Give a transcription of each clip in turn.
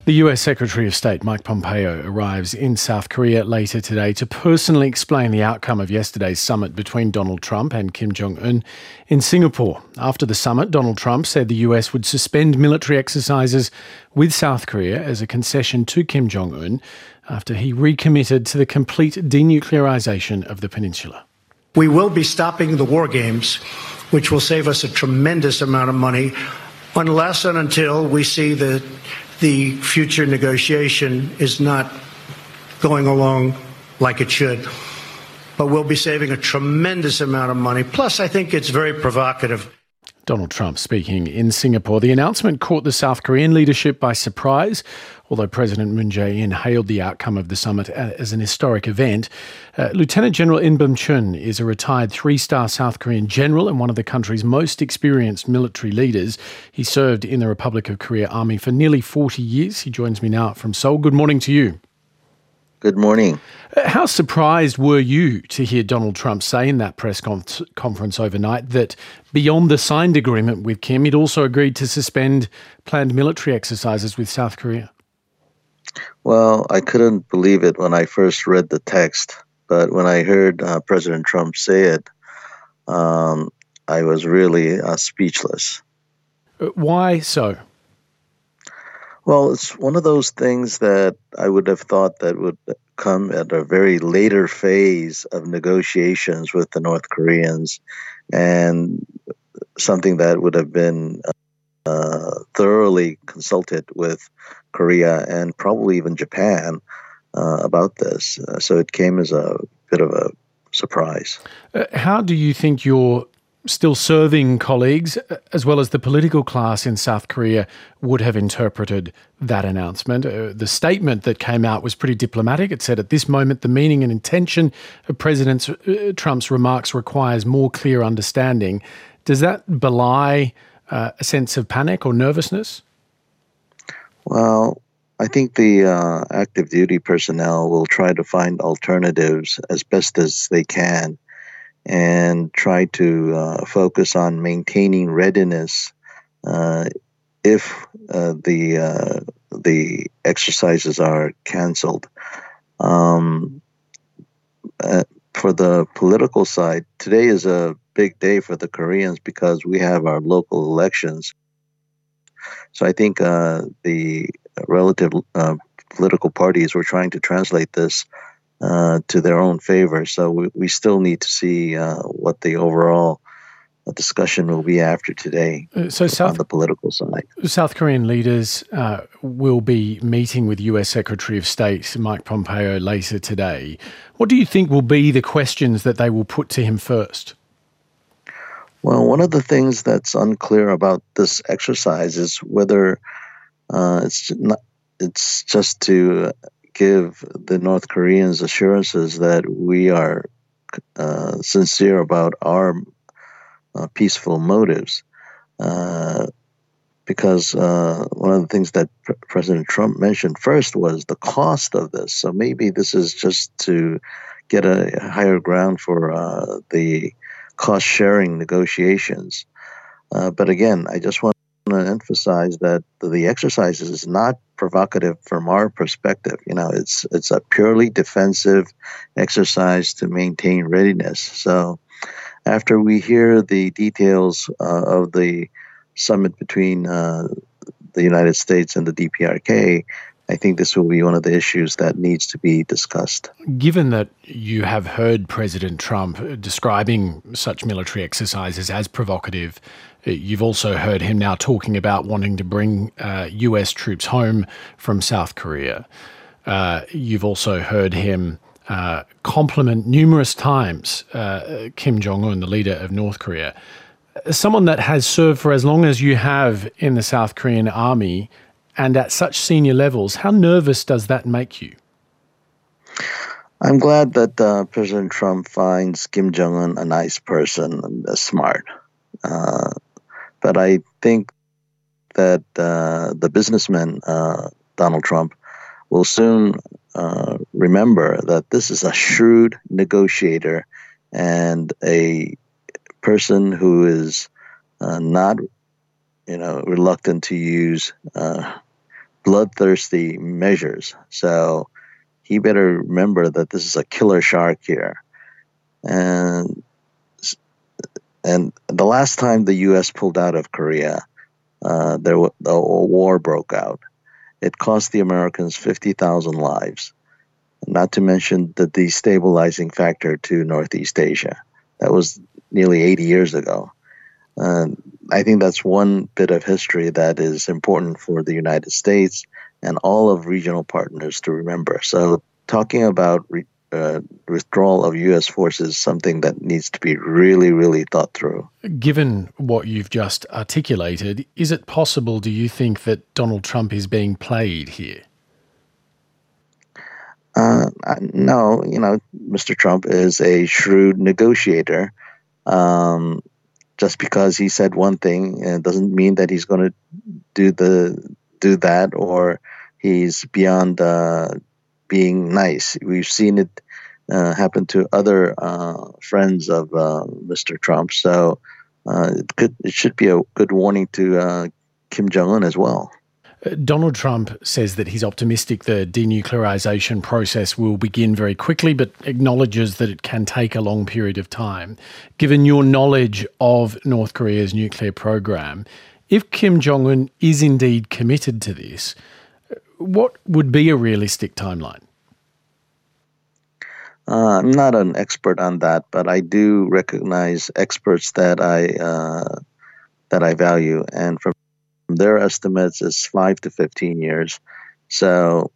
The US Secretary of State Mike Pompeo arrives in South Korea later today to personally explain the outcome of yesterday's summit between Donald Trump and Kim Jong-un in Singapore. After the summit, Donald Trump said the US would suspend military exercises with South Korea as a concession to Kim Jong-un after he recommitted to the complete denuclearization of the peninsula. We will be stopping the war games, which will save us a tremendous amount of money, unless and until we see that the future negotiation is not going along like it should. But we'll be saving a tremendous amount of money. Plus, I think it's very provocative. Donald Trump speaking in Singapore. The announcement caught the South Korean leadership by surprise, although President Moon Jae-in hailed the outcome of the summit as an historic event. Lieutenant General In Bum-chun is a retired three-star South Korean general and one of the country's most experienced military leaders. He served in the Republic of Korea Army for nearly 40 years. He joins me now from Seoul. Good morning to you. Good morning. How surprised were you to hear Donald Trump say in that press conference overnight that beyond the signed agreement with Kim, he'd also agreed to suspend planned military exercises with South Korea? Well, I couldn't believe it when I first read the text, but when I heard President Trump say it, I was really speechless. Why so? Well, it's one of those things that I would have thought that would come at a very later phase of negotiations with the North Koreans, and something that would have been thoroughly consulted with Korea and probably even Japan about this. So it came as a bit of a surprise. How do you think your still serving colleagues, as well as the political class in South Korea, would have interpreted that announcement? The statement that came out was pretty diplomatic. It said, at this moment, the meaning and intention of President Trump's remarks requires more clear understanding. Does that belie a sense of panic or nervousness? Well, I think the active duty personnel will try to find alternatives as best as they can and try to focus on maintaining readiness if the exercises are canceled. For the political side, today is a big day for the Koreans because we have our local elections. So I think the relative political parties were trying to translate this to their own favor. So we still need to see what the overall discussion will be after today on the political side. South Korean leaders will be meeting with US Secretary of State Mike Pompeo later today. What do you think will be the questions that they will put to him first? Well, one of the things that's unclear about this exercise is whether it's just to give the North Koreans assurances that we are sincere about our peaceful motives. Because one of the things that President Trump mentioned first was the cost of this. So maybe this is just to get a higher ground for the cost-sharing negotiations. But again, I just want to emphasize that the exercise is not provocative from our perspective. You know, it's a purely defensive exercise to maintain readiness. So after we hear the details of the summit between the United States and the DPRK, I think this will be one of the issues that needs to be discussed. Given that you have heard President Trump describing such military exercises as provocative, you've also heard him now talking about wanting to bring US troops home from South Korea. You've also heard him compliment numerous times Kim Jong-un, the leader of North Korea. As someone that has served for as long as you have in the South Korean army and at such senior levels, how nervous does that make you? I'm glad that President Trump finds Kim Jong-un a nice person and smart. But I think that the businessman, Donald Trump, will soon remember that this is a shrewd negotiator and a person who is not reluctant to use bloodthirsty measures. So he better remember that this is a killer shark here. And the last time the U.S. pulled out of Korea, a war broke out. It cost the Americans 50,000 lives, not to mention the destabilizing factor to Northeast Asia. That was nearly 80 years ago. I think that's one bit of history that is important for the United States and all of regional partners to remember. So talking about withdrawal of U.S. forces is something that needs to be really, really thought through. Given what you've just articulated, is it possible, do you think, that Donald Trump is being played here? No, Mr. Trump is a shrewd negotiator. Just because he said one thing doesn't mean that he's going to do that, or he's beyond being nice. We've seen it happen to other friends of Mr. Trump. So it should be a good warning to Kim Jong-un as well. Donald Trump says that he's optimistic the denuclearization process will begin very quickly, but acknowledges that it can take a long period of time. Given your knowledge of North Korea's nuclear program, if Kim Jong-un is indeed committed to this, what would be a realistic timeline? I'm not an expert on that, but I do recognize experts that I value, and from their estimates is 5 to 15 years. So,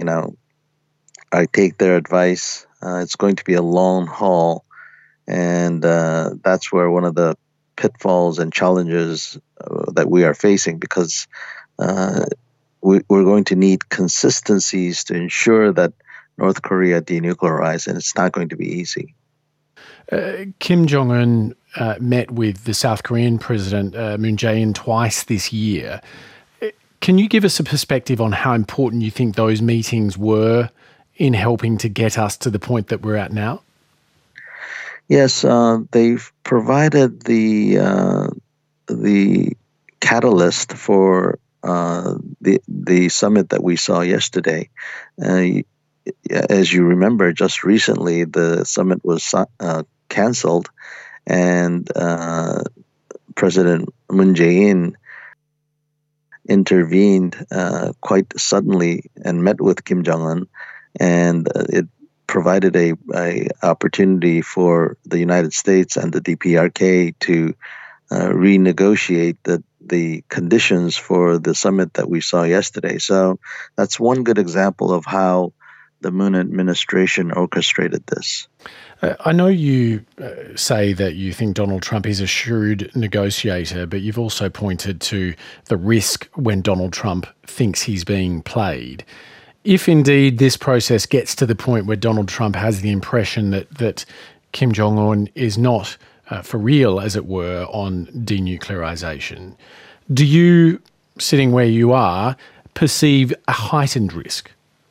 I take their advice. It's going to be a long haul, and that's where one of the pitfalls and challenges that we are facing, because we're going to need consistencies to ensure that North Korea denuclearized, and it's not going to be easy. Kim Jong-un met with the South Korean President Moon Jae-in twice this year. Can you give us a perspective on how important you think those meetings were in helping to get us to the point that we're at now? Yes, they've provided the catalyst for the summit that we saw yesterday. As you remember, just recently the summit was canceled, and President Moon Jae-in intervened quite suddenly and met with Kim Jong-un, and it provided a opportunity for the United States and the DPRK to renegotiate the conditions for the summit that we saw yesterday. So that's one good example of how the Moon administration orchestrated this. I know you say that you think Donald Trump is a shrewd negotiator, but you've also pointed to the risk when Donald Trump thinks he's being played. If indeed this process gets to the point where Donald Trump has the impression that Kim Jong-un is not for real, as it were, on denuclearization, do you, sitting where you are, perceive a heightened risk?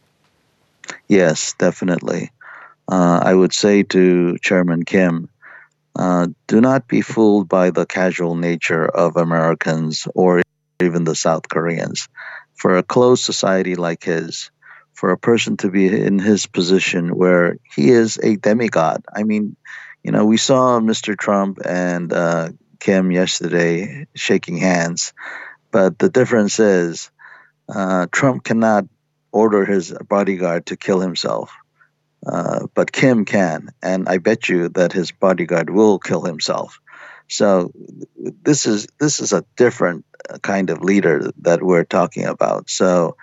Yes, definitely. I would say to Chairman Kim, do not be fooled by the casual nature of Americans or even the South Koreans. For a closed society like his, for a person to be in his position where he is a demigod. I mean, we saw Mr. Trump and Kim yesterday shaking hands, but the difference is Trump cannot order his bodyguard to kill himself. But Kim can, and I bet you that his bodyguard will kill himself. So this is a different kind of leader that we're talking about. So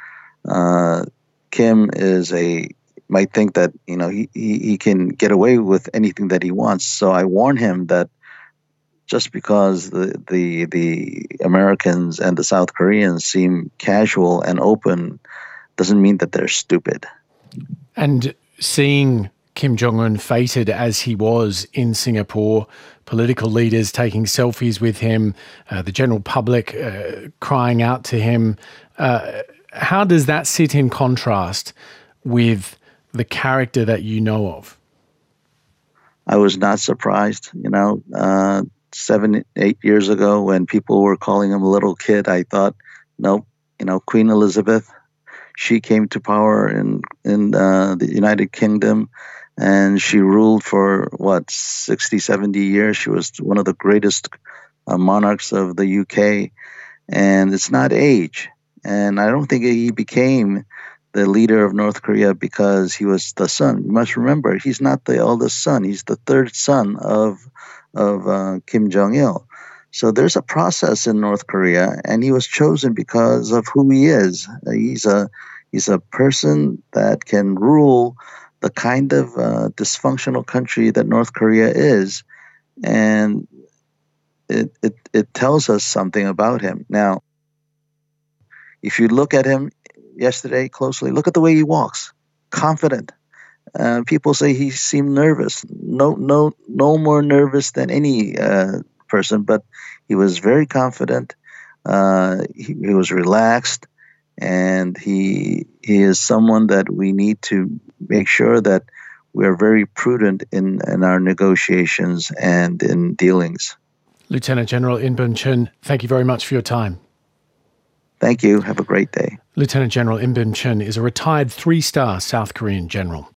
Kim might think that he can get away with anything that he wants. So I warn him that just because the Americans and the South Koreans seem casual and open doesn't mean that they're stupid. And seeing Kim Jong-un feted as he was in Singapore, political leaders taking selfies with him, the general public crying out to him, how does that sit in contrast with the character that you know of? I was not surprised. 7, 8 years ago when people were calling him a little kid, I thought, nope, Queen Elizabeth, She came to power in the United Kingdom, and she ruled for 60, 70 years. She was one of the greatest monarchs of the UK, and it's not age. And I don't think he became the leader of North Korea because he was the son. You must remember, he's not the eldest son. He's the third son of Kim Jong-il. So there's a process in North Korea, and he was chosen because of who he is. He's a person that can rule the kind of dysfunctional country that North Korea is, and it tells us something about him. Now, if you look at him yesterday closely, look at the way he walks, confident. People say he seemed nervous. No more nervous than any person, but he was very confident. He was relaxed, and he is someone that we need to make sure that we are very prudent in our negotiations and in dealings. Lieutenant General In Bun-chun, thank you very much for your time. Thank you. Have a great day. Lieutenant General In Bun-chun is a retired 3-star South Korean general.